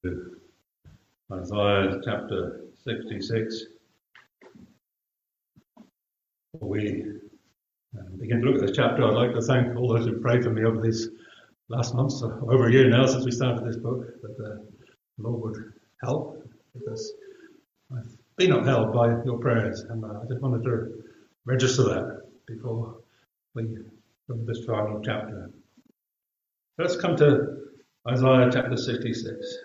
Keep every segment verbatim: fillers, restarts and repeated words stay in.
Isaiah chapter sixty-six. Before we uh, begin to look at this chapter, I'd like to thank all those who prayed for me over these last months, uh, over a year now since we started this book, that uh, the Lord would help, because I've been upheld by your prayers, and uh, I just wanted to register that before we look at this final chapter. Let's come to Isaiah chapter sixty-six.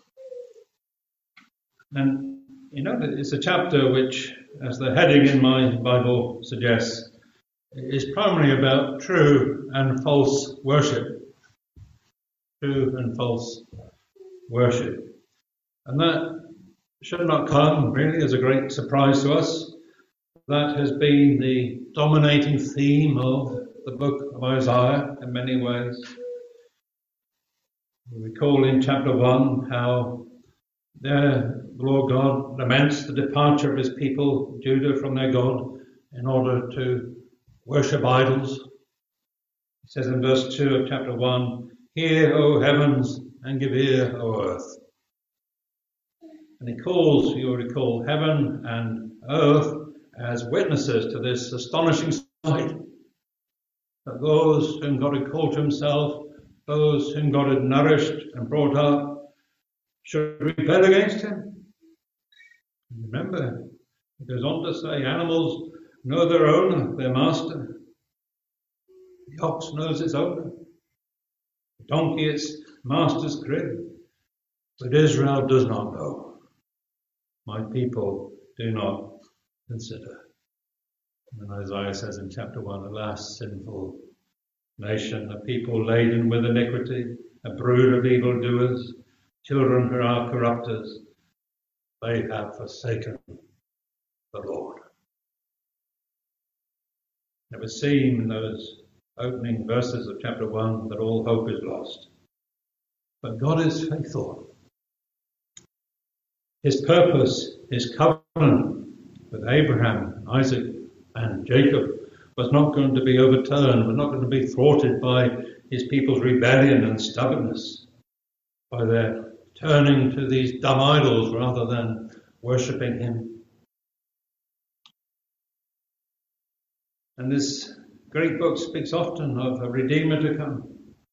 And you know, it's a chapter which, as the heading in my Bible suggests, is primarily about true and false worship. True and false worship. And that should not come really as a great surprise to us. That has been the dominating theme of the book of Isaiah in many ways. We recall in chapter one how there the Lord God laments the departure of his people, Judah, from their God in order to worship idols. He says in verse two of chapter one, "Hear, O heavens, and give ear, O earth." And he calls, you'll recall, heaven and earth as witnesses to this astonishing sight, that those whom God had called to himself, those whom God had nourished and brought up, should rebel against him. Remember, it goes on to say, animals know their owner, their master. The ox knows its owner. The donkey its master's crib. But Israel does not know. My people do not consider. And Isaiah says in chapter one, alas, sinful nation, a people laden with iniquity, a brood of evildoers, children who are corrupters, they have forsaken the Lord. It would seem in those opening verses of chapter one that all hope is lost. But God is faithful. His purpose, his covenant with Abraham, Isaac, and Jacob was not going to be overturned, was not going to be thwarted by his people's rebellion and stubbornness, by their turning to these dumb idols rather than worshipping him. And this great book speaks often of a Redeemer to come.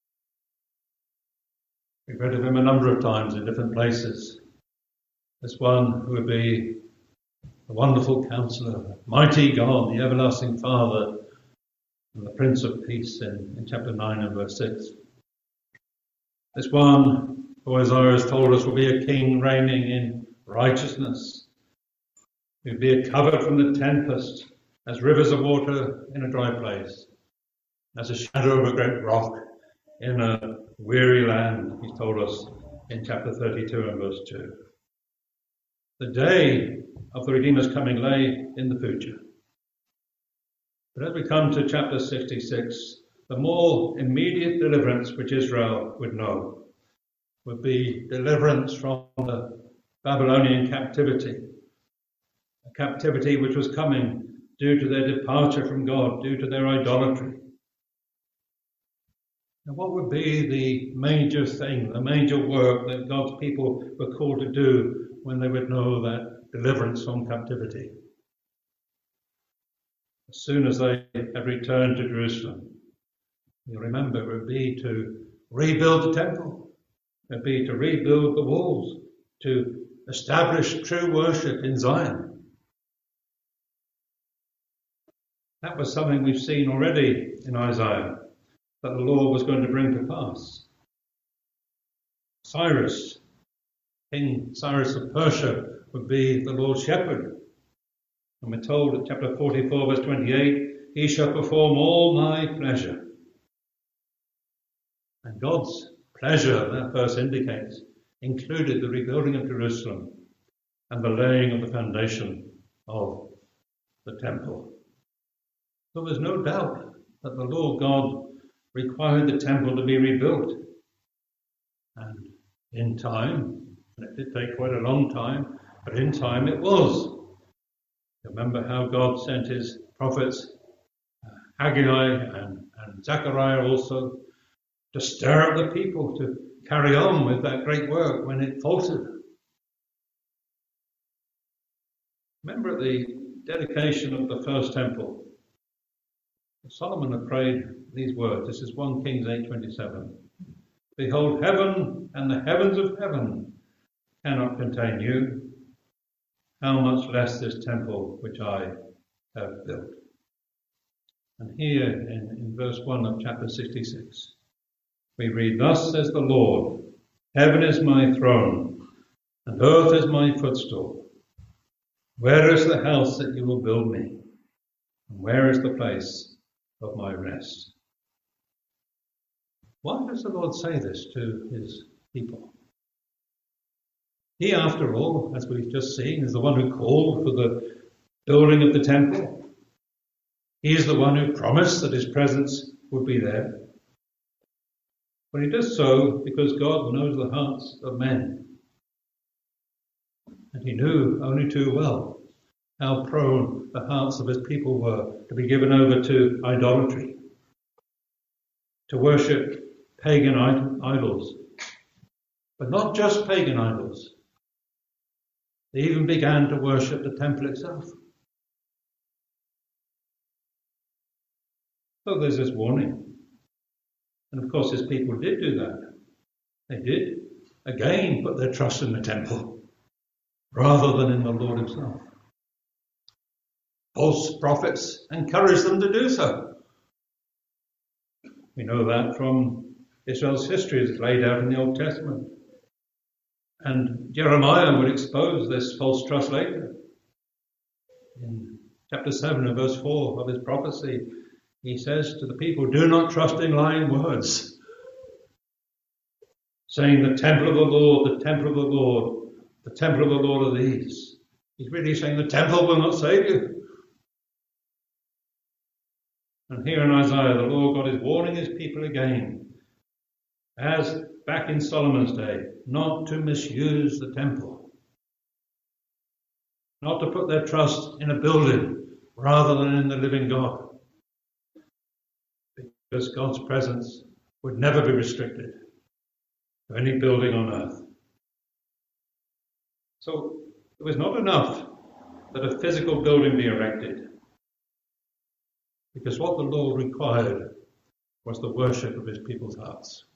We've read of him a number of times in different places. This one who would be the wonderful Counselor, mighty God, the everlasting Father, and the Prince of Peace in, in chapter nine and verse six. This one who Isaiah has told us will be a king reigning in righteousness. He will be a cover from the tempest, as rivers of water in a dry place, as a shadow of a great rock in a weary land, he told us in chapter thirty-two and verse two. The day of the Redeemer's coming lay in the future. But as we come to chapter sixty-six, the more immediate deliverance which Israel would know would be deliverance from the Babylonian captivity, a captivity which was coming due to their departure from God, due to their idolatry. And what would be the major thing, the major work that God's people were called to do when they would know that deliverance from captivity? As soon as they had returned to Jerusalem, you remember, it would be to rebuild the temple. It would be to rebuild the walls, to establish true worship in Zion. That was something we've seen already in Isaiah, that the Lord was going to bring to pass. Cyrus, King Cyrus of Persia, would be the Lord's shepherd. And we're told in chapter forty-four, verse twenty-eight, he shall perform all my pleasure. And God's pleasure, that verse indicates, included the rebuilding of Jerusalem and the laying of the foundation of the temple. So there's no doubt that the Lord God required the temple to be rebuilt. And in time, and it did take quite a long time, but in time it was. Remember how God sent his prophets, uh, Haggai and, and Zechariah also, to stir up the people, to carry on with that great work when it faltered. Remember at the dedication of the first temple, Solomon had prayed these words. This is First Kings eight twenty-seven. Behold, heaven and the heavens of heaven cannot contain you. How much less this temple which I have built. And here in, in verse one of chapter sixty-six, we read, Thus says the Lord, heaven is my throne, and earth is my footstool. Where is the house that you will build me? And where is the place of my rest? Why does the Lord say this to his people? He, after all, as we've just seen, is the one who called for the building of the temple. He is the one who promised that his presence would be there. But he does so because God knows the hearts of men. And he knew only too well how prone the hearts of his people were to be given over to idolatry, to worship pagan idols. But not just pagan idols. They even began to worship the temple itself. So there's this warning. And of course his people did do that. They did, again, put their trust in the temple rather than in the Lord himself. False prophets encouraged them to do so. We know that from Israel's history as laid out in the Old Testament. And Jeremiah would expose this false trust later. In chapter seven and verse four of his prophecy, he says to the people, do not trust in lying words, saying the temple of the Lord, the temple of the Lord, the temple of the Lord are these. He's really saying the temple will not save you. And here in Isaiah, the Lord God is warning his people again, as back in Solomon's day, not to misuse the temple, not to put their trust in a building rather than in the living God. Because God's presence would never be restricted to any building on earth. So it was not enough that a physical building be erected, because what the Lord required was the worship of his people's hearts.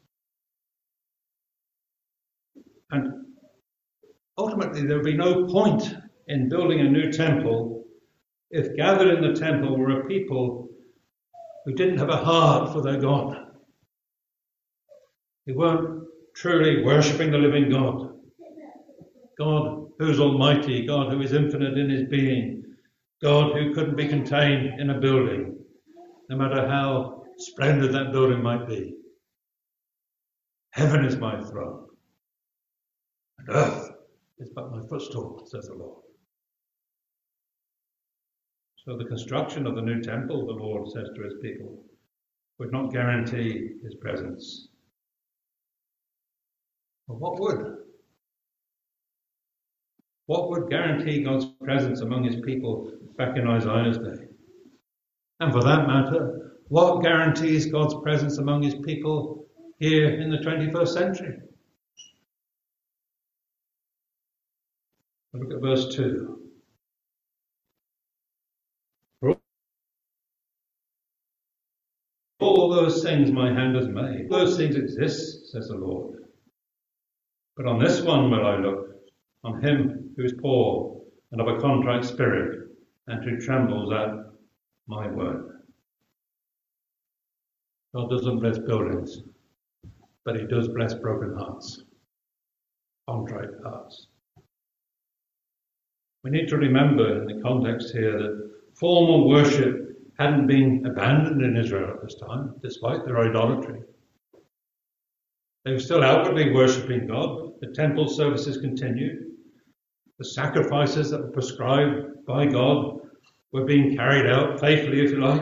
And ultimately there would be no point in building a new temple if gathered in the temple were a people who didn't have a heart for their God. Who weren't truly worshipping the living God. God who is almighty, God who is infinite in his being, God who couldn't be contained in a building, no matter how splendid that building might be. Heaven is my throne, and earth is but my footstool, says the Lord. So the construction of the new temple, the Lord says to his people, would not guarantee his presence. But what would? What would guarantee God's presence among his people back in Isaiah's day? And for that matter, what guarantees God's presence among his people here in the twenty-first century? Look at verse two. All those things my hand has made, those things exist, says the Lord. But on this one will I look, on him who is poor and of a contrite spirit, and who trembles at my word. God doesn't bless buildings, but he does bless broken hearts, contrite hearts. We need to remember in the context here that formal worship hadn't been abandoned in Israel at this time, despite their idolatry. They were still outwardly worshipping God. The temple services continued. The sacrifices that were prescribed by God were being carried out faithfully, if you like.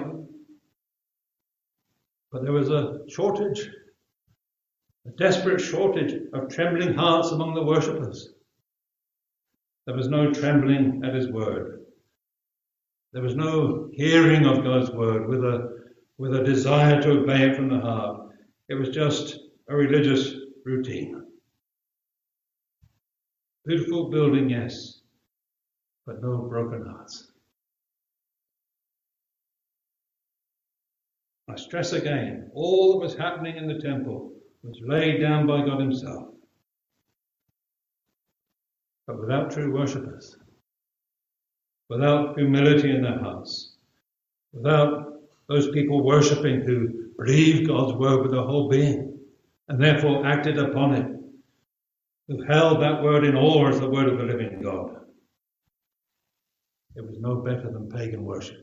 But there was a shortage, a desperate shortage of trembling hearts among the worshippers. There was no trembling at his word. There was no hearing of God's word with a with a desire to obey it from the heart. It was just a religious routine. Beautiful building, yes, but no broken hearts. I stress again, all that was happening in the temple was laid down by God himself. But without true worshippers, without humility in their hearts, without those people worshipping who believed God's word with their whole being and therefore acted upon it, who held that word in awe as the word of the living God, it was no better than pagan worship.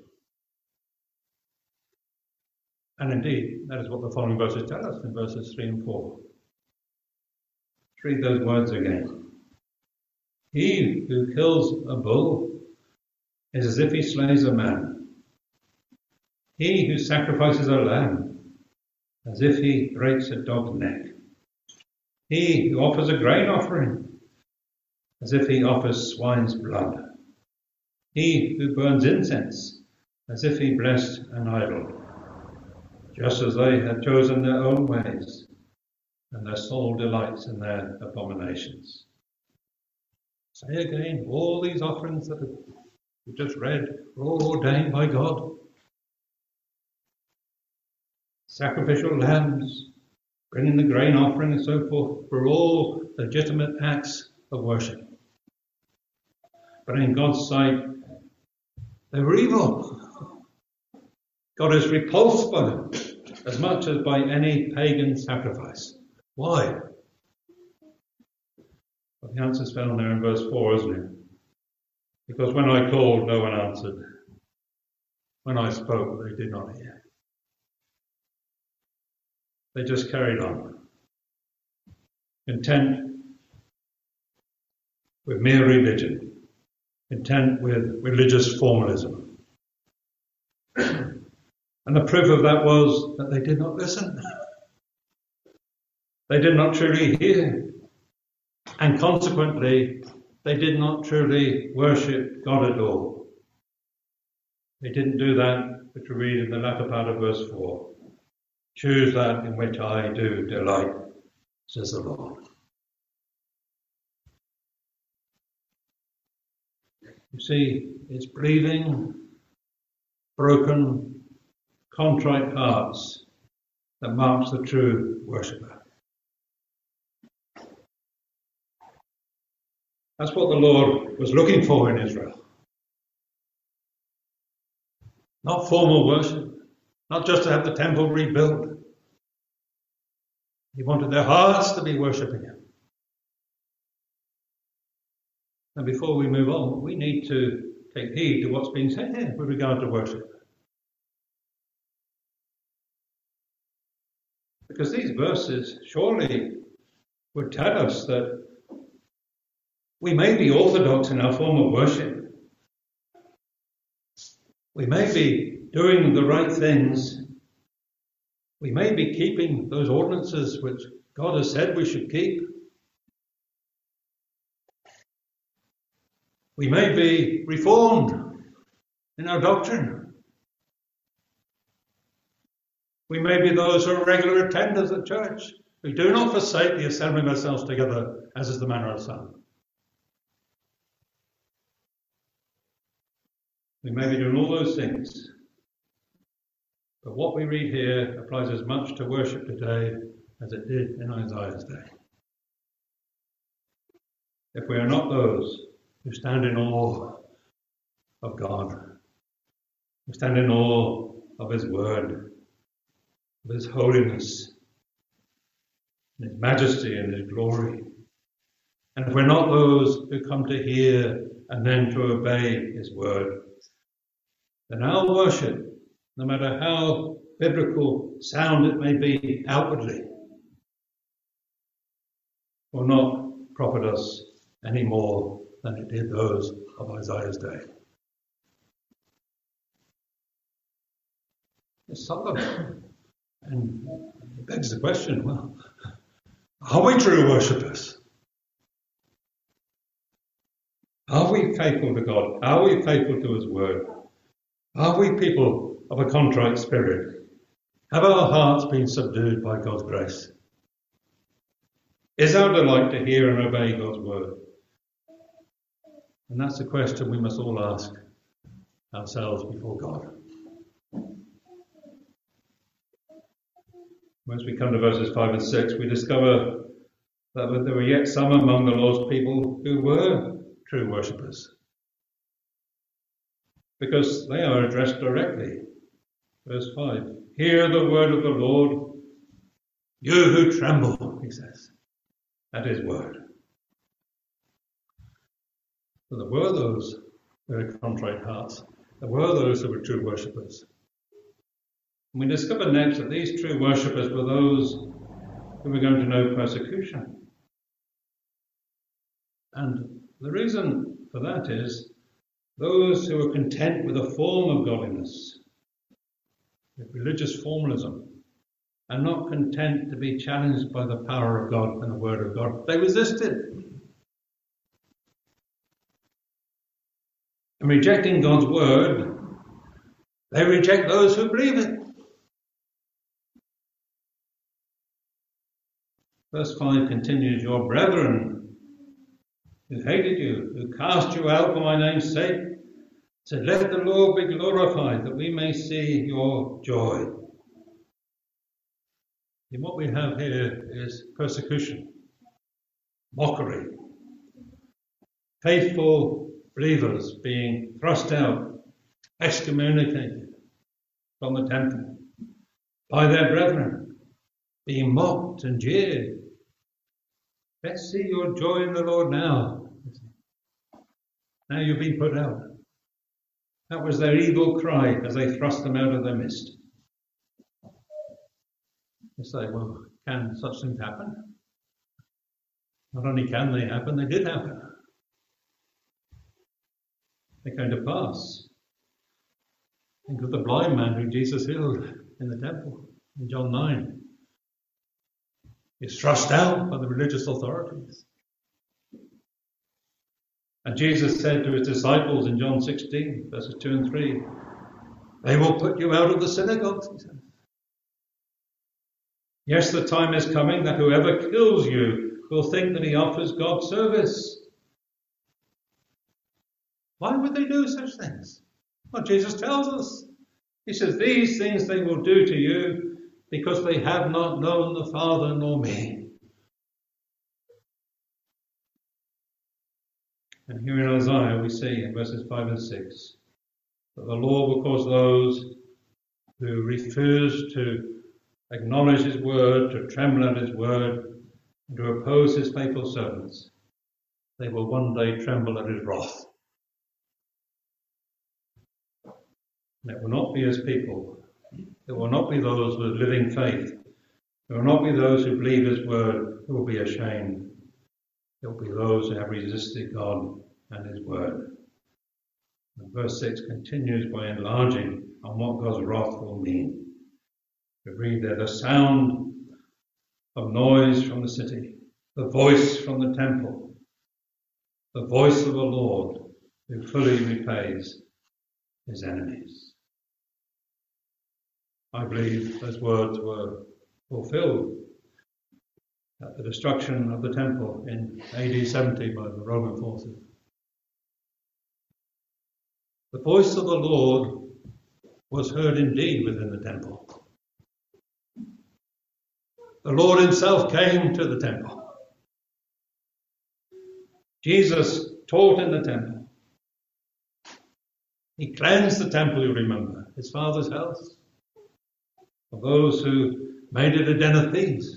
And indeed, that is what the following verses tell us in verses three and four. Read those words again. He who kills a bull is as if he slays a man. He who sacrifices a lamb, as if he breaks a dog's neck. He who offers a grain offering, as if he offers swine's blood. He who burns incense, as if he blessed an idol. Just as they had chosen their own ways, and their soul delights in their abominations. Say again, all these offerings that we just read were all ordained by God. Sacrificial lambs, bringing the grain offering and so forth, were all legitimate acts of worship. But in God's sight, they were evil. God is repulsed by them as much as by any pagan sacrifice. Why? Well, the answer's found there in verse four, isn't it? Because when I called, no one answered. When I spoke, they did not hear. They just carried on, content with mere religion, content with religious formalism. And the proof of that was that they did not listen. They did not truly hear. And consequently, they did not truly worship God at all. They didn't do that which we read in the latter part of verse four. Choose that in which I do delight, says the Lord. You see, it's bleeding, broken, contrite hearts that marks the true worshipper. That's what the Lord was looking for in Israel. Not formal worship, not just to have the temple rebuilt. He wanted their hearts to be worshipping him. And before we move on, we need to take heed to what's being said here with regard to worship. Because these verses surely would tell us that we may be orthodox in our form of worship. We may be doing the right things. We may be keeping those ordinances which God has said we should keep. We may be reformed in our doctrine. We may be those who are regular attenders at church, who do not forsake the assembling of ourselves together, as is the manner of some. We may be doing all those things. But what we read here applies as much to worship today as it did in Isaiah's day. If we are not those who stand in awe of God, who stand in awe of his word, of his holiness, and his majesty and his glory, and if we're not those who come to hear and then to obey his word, then our worship, no matter how biblical sound it may be outwardly, will not profit us any more than it did those of Isaiah's day. It's solemn. And it begs the question, well, are we true worshippers? Are we faithful to God? Are we faithful to his word? Are we people of a contrite spirit? Have our hearts been subdued by God's grace? Is our delight to hear and obey God's word? And that's a question we must all ask ourselves before God. Once we come to verses five and six, we discover that there were yet some among the Lord's people who were true worshippers, because they are addressed directly. Verse five, hear the word of the Lord, you who tremble, he says, at his word. So there were those who had contrite hearts. There were those who were true worshippers. And we discover next that these true worshippers were those who were going to know persecution. And the reason for that is those who were content with a form of godliness, with religious formalism, and not content to be challenged by the power of God and the word of God, they resisted. In rejecting God's word, they reject those who believe it. Verse five continues, your brethren who hated you, who cast you out for my name's sake, said, let the Lord be glorified, that we may see your joy. And what we have here is persecution, mockery, faithful believers being thrust out, excommunicated from the temple by their brethren, being mocked and jeered. Let's see your joy in the Lord now. Now you've been put out. That was their evil cry as they thrust them out of their midst. You say, well, can such things happen? Not only can they happen, they did happen. They came to pass. Think of the blind man who Jesus healed in the temple in John nine. He's thrust out by the religious authorities. And Jesus said to his disciples in John sixteen, verses two and three, they will put you out of the synagogues, he says. Yes, the time is coming that whoever kills you will think that he offers God service. Why would they do such things? Well, Jesus tells us. He says, these things they will do to you because they have not known the Father nor me. And here in Isaiah we see in verses five and six that the Lord will cause those who refuse to acknowledge his word, to tremble at his word, and to oppose his faithful servants. They will one day tremble at his wrath. And it will not be his people. It will not be those with living faith. It will not be those who believe his word who will be ashamed. It will be those who have resisted God and his word. And verse six continues by enlarging on what God's wrath will mean. We read there, the sound of noise from the city, the voice from the temple, the voice of the Lord who fully repays his enemies. I believe those words were fulfilled at the destruction of the temple in A D seventy by the Roman forces. The voice of the Lord was heard indeed within the temple. The Lord himself came to the temple. Jesus taught in the temple. He cleansed the temple, you remember, his Father's house, of those who made it a den of thieves.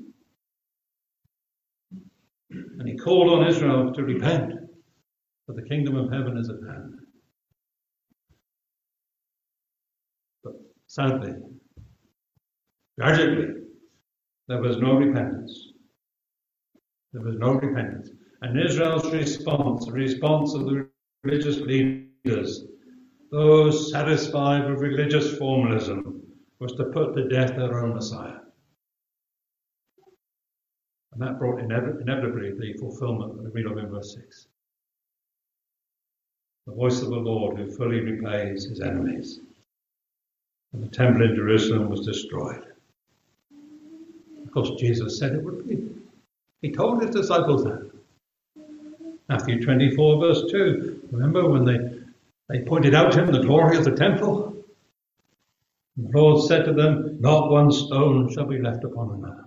And he called on Israel to repent, for the kingdom of heaven is at hand. But sadly, tragically, there was no repentance. There was no repentance. And Israel's response, the response of the religious leaders, those satisfied with religious formalism, was to put to death their own Messiah. And that brought inev- inevitably the fulfillment that we read of in verse six. The voice of the Lord who fully repays his enemies. And the temple in Jerusalem was destroyed. Of course, Jesus said it would be. He told his disciples that. Matthew twenty-four verse two. Remember when they, they pointed out to him the glory of the temple? And the Lord said to them, not one stone shall be left upon another.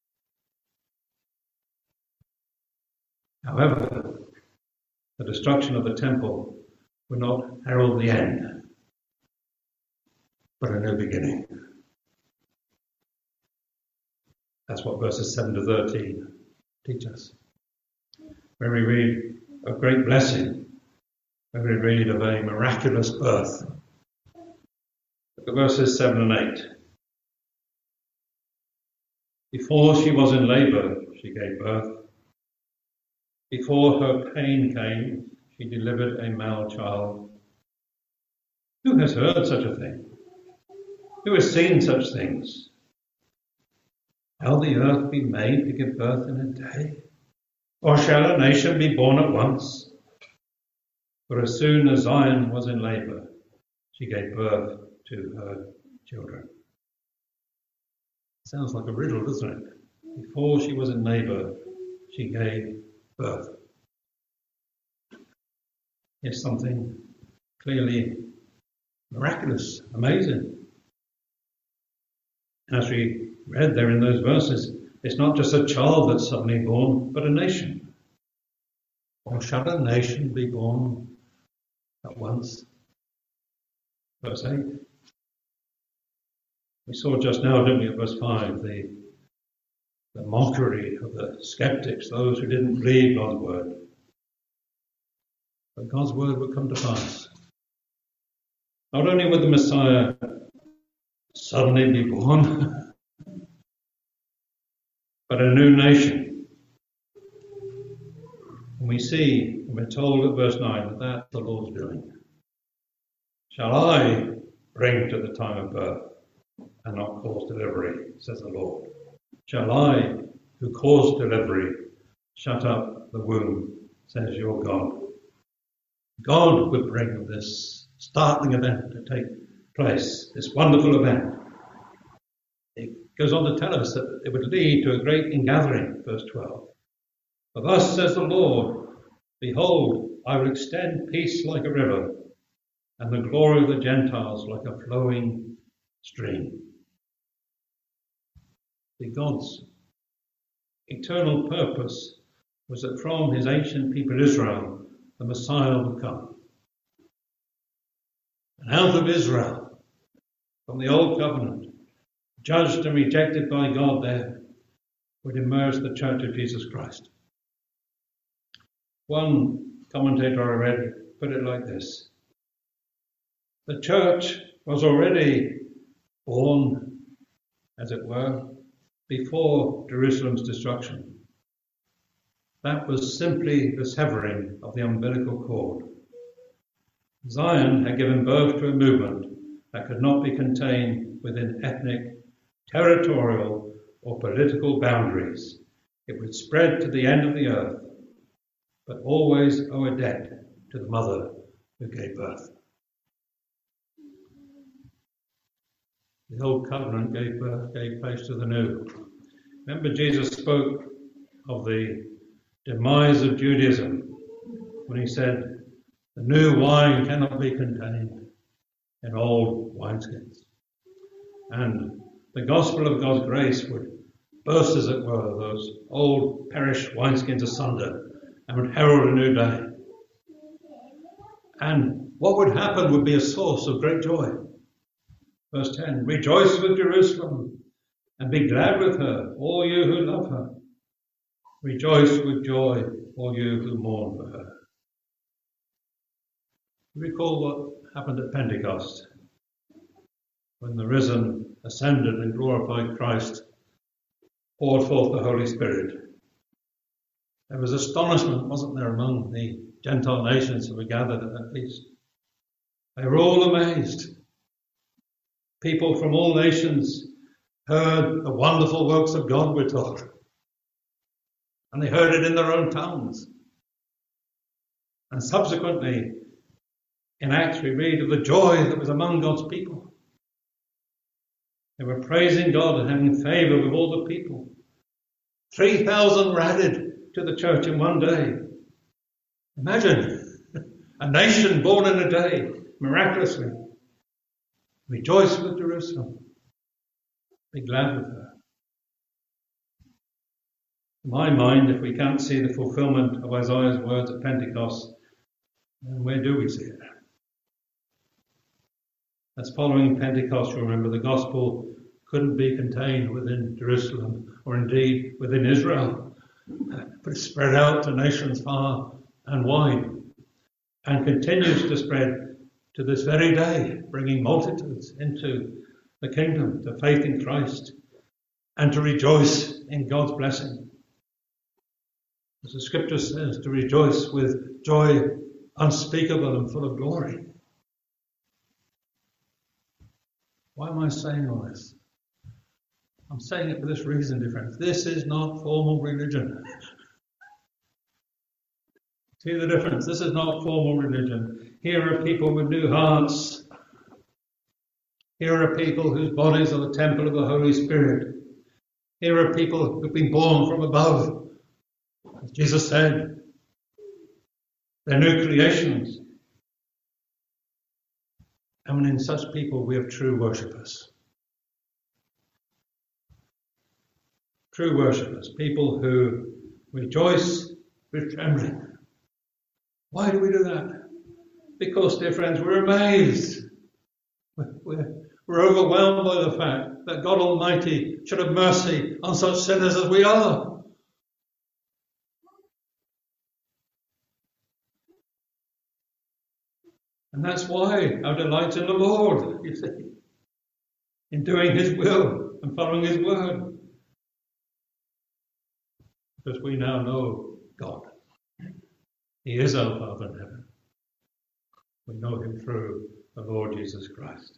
However, the destruction of the temple would not herald the end, but a new beginning. That's what verses seven to thirteen teach us. When we read of great blessing, when we read of a miraculous birth, look at verses seven and eight. Before she was in labour, she gave birth. Before her pain came, she delivered a male child. Who has heard such a thing? Who has seen such things? Shall the earth be made to give birth in a day? Or shall a nation be born at once? For as soon as Zion was in labour, she gave birth to her children. Sounds like a riddle, doesn't it? Before she was in labour, she gave birth. It's something clearly miraculous, amazing. As we read there in those verses, it's not just a child that's suddenly born, but a nation. Or shall a nation be born at once? Verse eight. We saw just now, didn't we, at verse five, the, the mockery of the skeptics, those who didn't believe God's word. But God's word would come to pass. Not only would the Messiah suddenly be born, but a new nation. And we see, and we're told at verse nine, that that's the Lord's doing. Shall I bring to the time of birth and not cause delivery, says the Lord? Shall I, who caused delivery, shut up the womb, says your God? God would bring this startling event to take place, this wonderful event. It goes on to tell us that it would lead to a great ingathering, verse twelve. For thus says the Lord, behold, I will extend peace like a river, and the glory of the Gentiles like a flowing stream. See, God's eternal purpose was that from his ancient people Israel, the Messiah would come. And out of Israel, from the old covenant, judged and rejected by God there, would emerge the Church of Jesus Christ. One commentator I read put it like this: the church was already born, as it were, before Jerusalem's destruction. That was simply the severing of the umbilical cord. Zion had given birth to a movement that could not be contained within ethnic, territorial, or political boundaries. It would spread to the end of the earth, but always owe a debt to the mother who gave birth. The old covenant gave birth, gave place to the new. Remember, Jesus spoke of the demise of Judaism when he said, the new wine cannot be contained in old wineskins. And the gospel of God's grace would burst, as it were, those old perished wineskins asunder and would herald a new day. And what would happen would be a source of great joy. Verse ten, rejoice with Jerusalem and be glad with her, all you who love her. Rejoice with joy, all you who mourn for her. Recall what happened at Pentecost, when the risen, ascended and glorified Christ poured forth the Holy Spirit. There was astonishment, wasn't there, among the Gentile nations who were gathered at that feast. They were all amazed. People from all nations heard the wonderful works of God, we're told. And they heard it in their own tongues. And subsequently, in Acts, we read of the joy that was among God's people. They were praising God and having favour with all the people. three thousand were added to the church in one day. Imagine a nation born in a day, miraculously. Rejoice with Jerusalem. Be glad with her. In my mind, if we can't see the fulfillment of Isaiah's words at Pentecost, then where do we see it? As following Pentecost, you remember, the gospel couldn't be contained within Jerusalem or indeed within Israel, but it spread out to nations far and wide and continues to spread to this very day, bringing multitudes into the kingdom, to faith in Christ, and to rejoice in God's blessing. As the scripture says, to rejoice with joy unspeakable and full of glory. Why am I saying all this? I'm saying it for this reason, dear friends. This is not formal religion. See the difference? This is not formal religion. Here are people with new hearts. Here are people whose bodies are the temple of the Holy Spirit. Here are people who've been born from above. As Jesus said, they're new creations. And in such people we have true worshippers. True worshippers, people who rejoice with trembling. Why do we do that? Because, dear friends, we're amazed. We're, we're overwhelmed by the fact that God Almighty should have mercy on such sinners as we are. And that's why our delight's in the Lord, you see, in doing His will and following His word. Because we now know God. He is our Father in heaven. We know Him through the Lord Jesus Christ.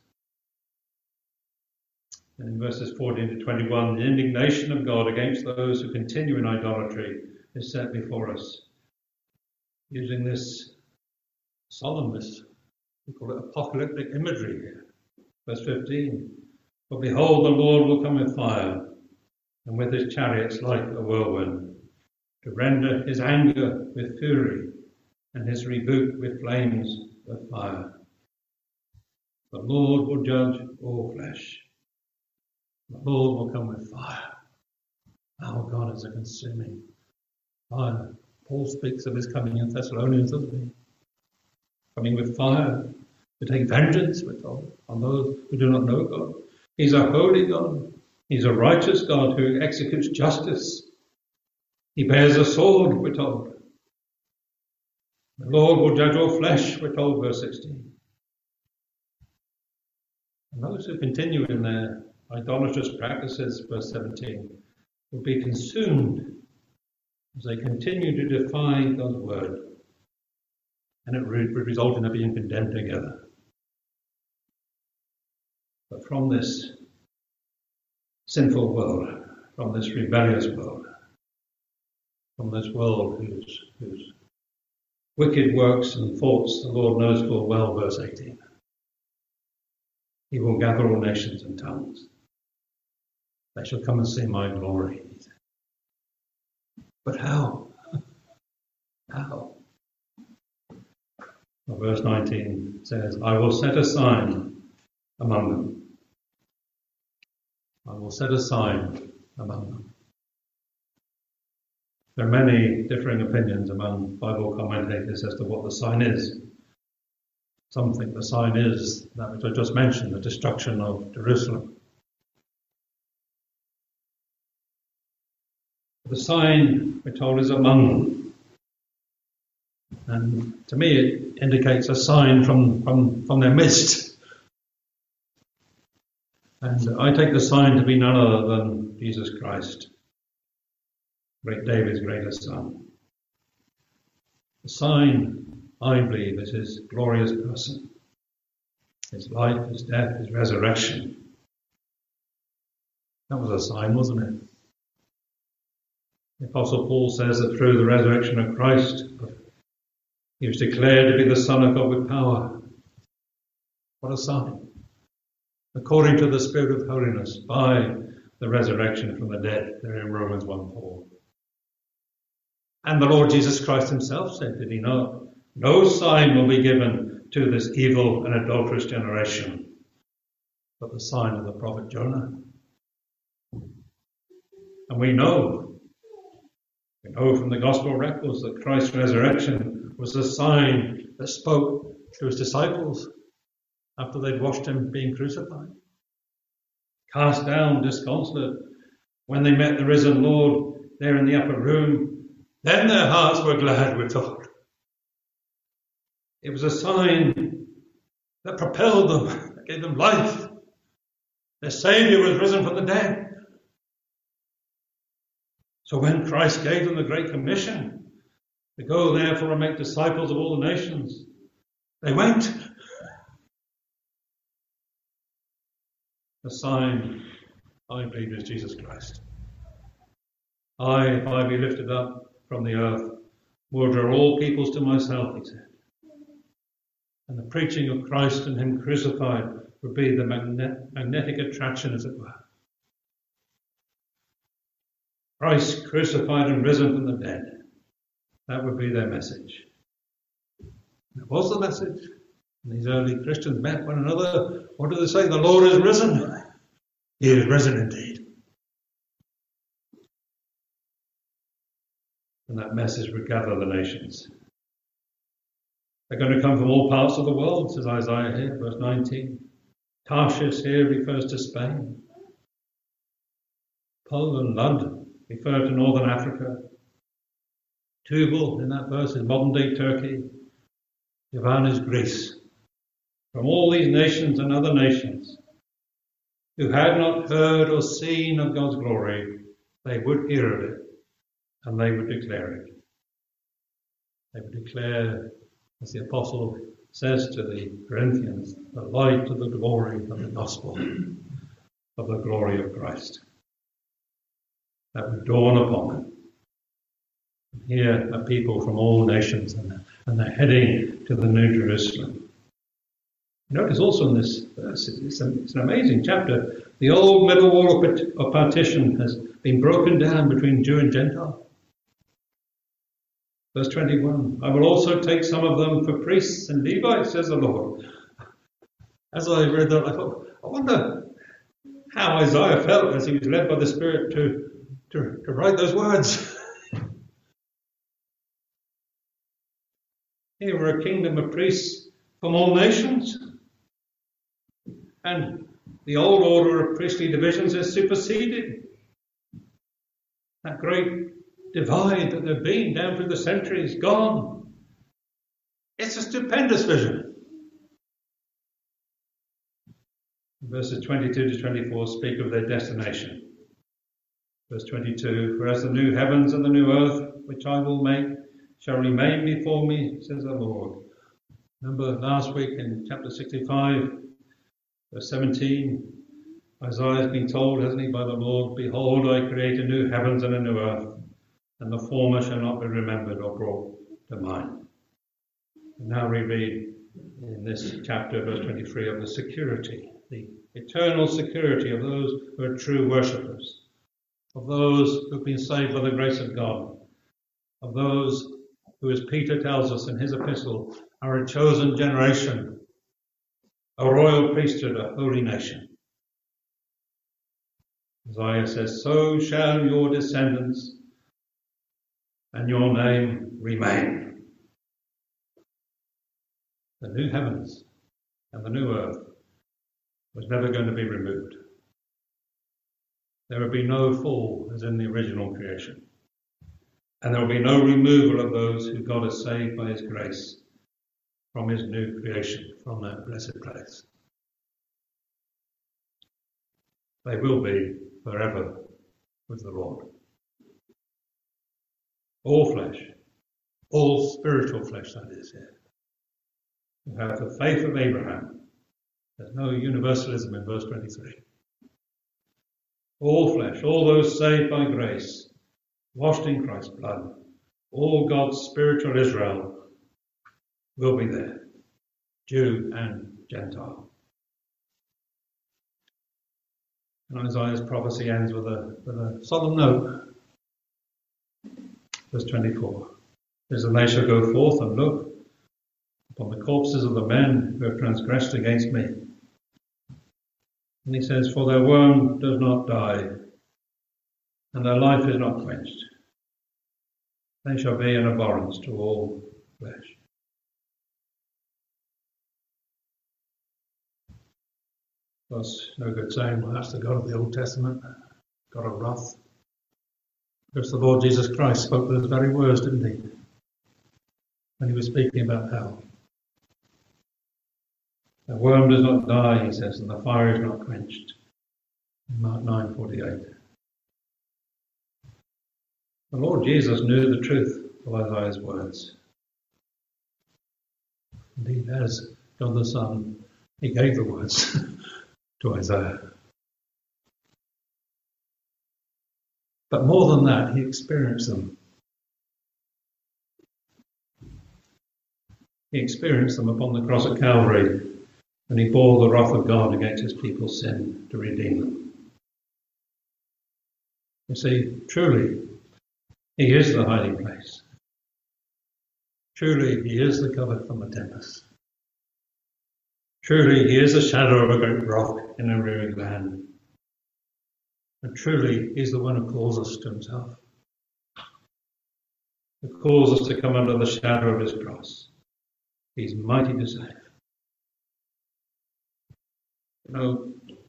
And in verses fourteen to twenty-one, the indignation of God against those who continue in idolatry is set before us. Using this solemnness, we call it apocalyptic imagery here. Verse fifteen, for behold, the Lord will come with fire, and with his chariots like a whirlwind, to render his anger with fury, and his rebuke with flames of fire. The Lord will judge all flesh. The Lord will come with fire. Our God is a consuming fire. Paul speaks of his coming in Thessalonians, doesn't he? Coming with fire to take vengeance, we're told, on those who do not know God. He's a holy God. He's a righteous God who executes justice. He bears a sword, we're told. The Lord will judge all flesh, we're told, verse sixteen. And those who continue in their idolatrous practices, verse seventeen, will be consumed as they continue to defy God's word. And it would result in their being condemned together. But from this sinful world, from this rebellious world, from this world whose, whose wicked works and thoughts the Lord knows full well, verse eighteen, he will gather all nations and tongues. They shall come and see my glory. But how? How? Well, verse nineteen says, I will set a sign among them. I will set a sign among them. There are many differing opinions among Bible commentators as to what the sign is. Some think the sign is that which I just mentioned, the destruction of Jerusalem. The sign, we're told, is among them. And to me it indicates a sign from, from, from their midst. And I take the sign to be none other than Jesus Christ, great David's greatest son. The sign, I believe, is his glorious person, his life, his death, his resurrection. That was a sign, wasn't it? The Apostle Paul says that through the resurrection of Christ, he was declared to be the Son of God with power. What a sign. According to the Spirit of holiness, by the resurrection from the dead, there in Romans one four. And the Lord Jesus Christ himself said, did he not? No sign will be given to this evil and adulterous generation, but the sign of the prophet Jonah. And we know, we know from the gospel records that Christ's resurrection was the sign that spoke to his disciples after they'd watched him being crucified. Cast down, disconsolate, when they met the risen Lord there in the upper room, then their hearts were glad, we're told. It was a sign that propelled them, that gave them life. Their Saviour was risen from the dead. So when Christ gave them the Great Commission to go therefore and make disciples of all the nations, they went. The sign, I believe, is Jesus Christ. I, if I be lifted up from the earth, will draw all peoples to myself, he said. And the preaching of Christ and him crucified would be the magnet- magnetic attraction, as it were. Christ crucified and risen from the dead. That would be their message. That was the message. And these early Christians met one another. What do they say? The Lord is risen. He is risen indeed. And that message would gather the nations. They're going to come from all parts of the world, says Isaiah here, verse nineteen. Tarshish here refers to Spain. Pul and Lud refer to northern Africa. Tubal in that verse is modern day Turkey. Yavan is Greece. From all these nations and other nations who had not heard or seen of God's glory, they would hear of it and they would declare it. They would declare, as the apostle says to the Corinthians, the light of the glory of the gospel, of the glory of Christ. That would dawn upon them. Here are people from all nations, and they're, and they're heading to the New Jerusalem. Notice also in this verse, it's, a, it's an amazing chapter. The old middle wall of partition has been broken down between Jew and Gentile. Verse twenty-one, I will also take some of them for priests and Levites, says the Lord. As I read that, I thought, I wonder how Isaiah felt as he was led by the Spirit to, to, to write those words. Here were a kingdom of priests from all nations. And the old order of priestly divisions is superseded. That great divide that there had been down through the centuries, gone. It's a stupendous vision. Verses twenty-two to twenty-four speak of their destination. Verse twenty-two, for as the new heavens and the new earth, which I will make, shall remain before me, says the Lord. Remember last week in chapter sixty-five, verse seventeen, Isaiah has been told, hasn't he, by the Lord, behold, I create a new heavens and a new earth, and the former shall not be remembered or brought to mind. And now we read in this chapter, verse twenty-three, of the security, the eternal security of those who are true worshippers, of those who have been saved by the grace of God, of those who, as Peter tells us in his epistle, are a chosen generation, a royal priesthood, a holy nation. Isaiah says, so shall your descendants and your name remain. The new heavens and the new earth was never going to be removed. There would be no fall as in the original creation. And there will be no removal of those who God has saved by his grace from his new creation, from that blessed place. They will be forever with the Lord. All flesh, all spiritual flesh, that is, here. You have the faith of Abraham. There's no universalism in verse twenty-three. All flesh, all those saved by grace, washed in Christ's blood, all God's spiritual Israel will be there, Jew and Gentile. And Isaiah's prophecy ends with a, with a solemn note. Verse twenty-four. It says, "And they shall go forth and look upon the corpses of the men who have transgressed against me." And he says, "For their worm does not die, and their life is not quenched. They shall be an abhorrence to all flesh." That's no good saying, well, that's the God of the Old Testament, God of wrath. Because the Lord Jesus Christ spoke those very words, didn't he? When he was speaking about hell. "The worm does not die," he says, "and the fire is not quenched." In Mark nine forty-eight. The Lord Jesus knew the truth of Isaiah's words. Indeed, as God the Son, he gave the words to Isaiah. But more than that, he experienced them. He experienced them upon the cross at Calvary, and he bore the wrath of God against his people's sin to redeem them. You see, truly, he is the hiding place. Truly, he is the cover from the tempest. Truly, he is the shadow of a great rock in a weary land. And truly, he's the one who calls us to himself. Who calls us to come under the shadow of his cross. He's mighty to save. You know,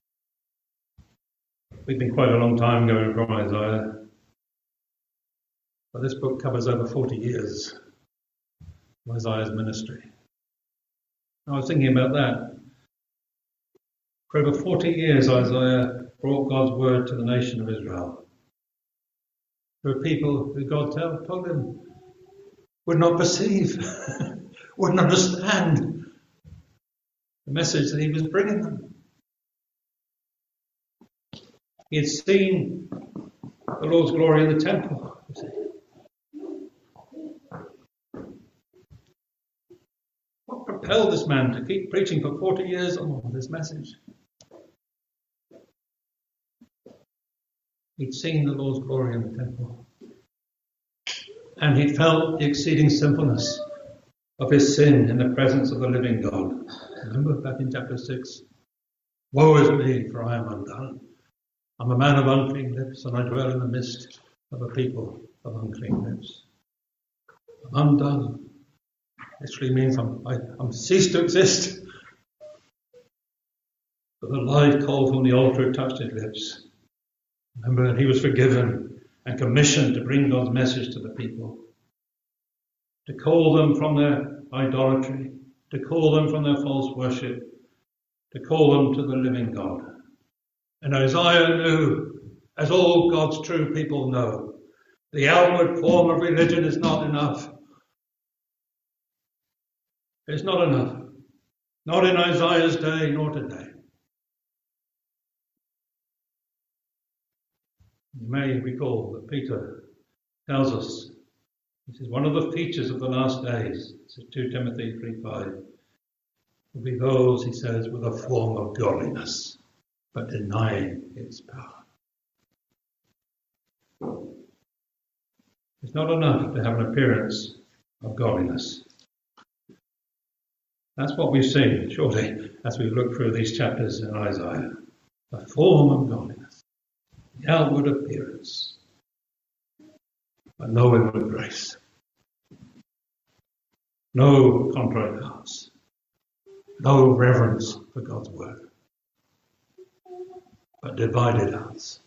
we've been quite a long time going from Isaiah. But this book covers over forty years of Isaiah's ministry. I was thinking about that. For over forty years, Isaiah brought God's word to the nation of Israel. There were people who God told him would not perceive, wouldn't understand the message that he was bringing them. He had seen the Lord's glory in the temple, you see. What propelled this man to keep preaching for forty years on this message? He'd seen the Lord's glory in the temple. And he'd felt the exceeding sinfulness of his sin in the presence of the living God. Remember back in chapter six? "Woe is me, for I am undone. I'm a man of unclean lips, and I dwell in the midst of a people of unclean lips." I'm undone. Literally means I'm, I, I'm ceased to exist. But the live coal from the altar had touched his lips. Remember, he was forgiven and commissioned to bring God's message to the people. To call them from their idolatry, to call them from their false worship, to call them to the living God. And Isaiah knew, as all God's true people know, the outward form of religion is not enough. It's not enough. Not in Isaiah's day, nor today. You may recall that Peter tells us this is one of the features of the last days. This is Second Timothy three five. Will be those, he says, with a form of godliness, but denying its power. It's not enough to have an appearance of godliness. That's what we've seen, surely, as we look through these chapters in Isaiah. A form of godliness, the outward appearance, but no inward grace. No contrite hearts. No reverence for God's word, but divided hearts.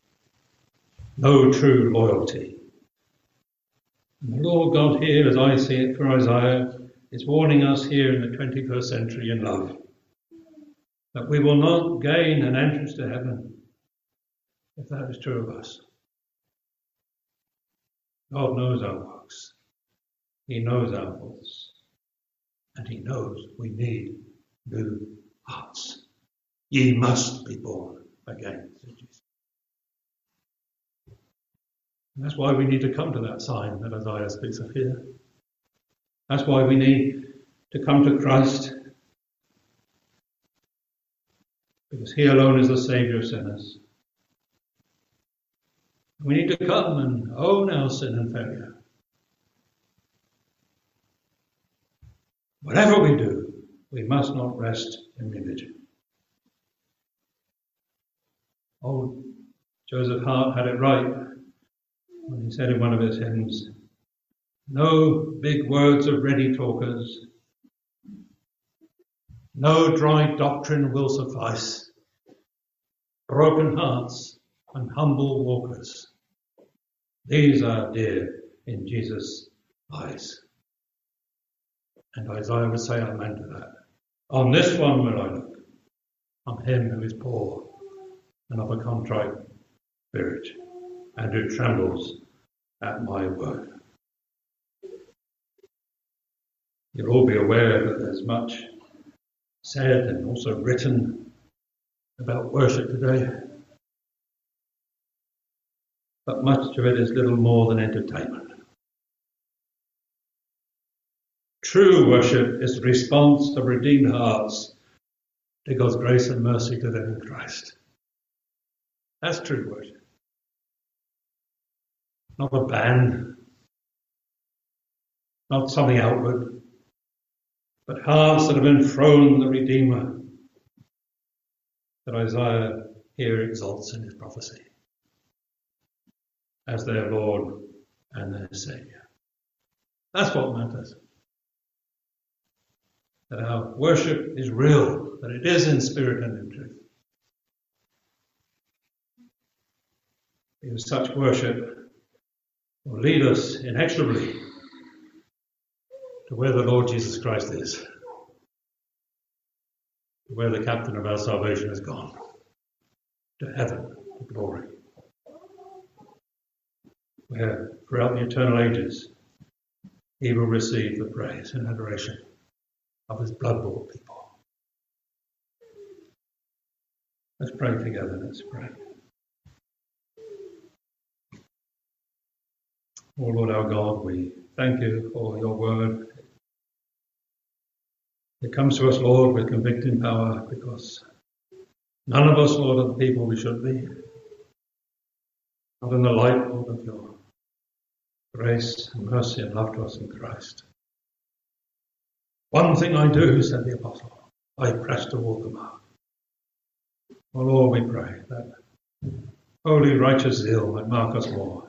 No true loyalty. And the Lord God here, as I see it for Isaiah, is warning us here in the twenty-first century in love that we will not gain an entrance to heaven if that is true of us. God knows our works. He knows our faults. And he knows we need new hearts. Ye must be born again, said Jesus. And that's why we need to come to that sign that Isaiah speaks of here. That's why we need to come to Christ. Because he alone is the Saviour of sinners. We need to come and own our sin and failure. Whatever we do, we must not rest in religion. Old Joseph Hart had it right when he said in one of his hymns, "No big words of ready talkers, no dry doctrine will suffice. Broken hearts and humble walkers, these are dear in Jesus' eyes." And Isaiah would say amen to that. On this one will I look, on him who is poor and of a contrite spirit, and who trembles at my word. You'll all be aware that there's much said and also written about worship today, but much of it is little more than entertainment. True worship is the response of redeemed hearts to God's grace and mercy to them in Christ. That's true worship. Not a band, not something outward, but hearts that have enthroned the Redeemer that Isaiah here exalts in his prophecy as their Lord and their Saviour. That's what matters. That our worship is real, that it is in spirit and in truth. Because such worship will lead us inexorably to where the Lord Jesus Christ is, to where the captain of our salvation has gone, to heaven, to glory, where throughout the eternal ages he will receive the praise and adoration of his blood-bought people. Let's pray together, let's pray. Oh Lord our God, we thank you for your word. It comes to us, Lord, with convicting power, because none of us, Lord, are the people we should be. Not in the light, Lord, of your grace and mercy and love to us in Christ. One thing I do, said the apostle, I press toward the mark. Oh Lord, we pray that holy, righteous zeal might mark us more.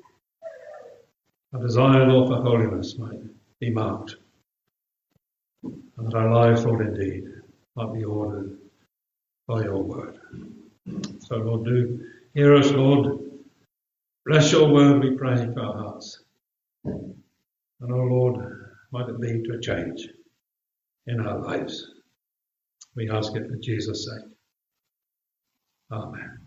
Our desire, Lord, for holiness might be marked, and that our lives, Lord, indeed, might be ordered by your word. So, Lord, do hear us, Lord. Bless your word, we pray, to our hearts. And, oh Lord, might it lead to a change in our lives. We ask it for Jesus' sake. Amen.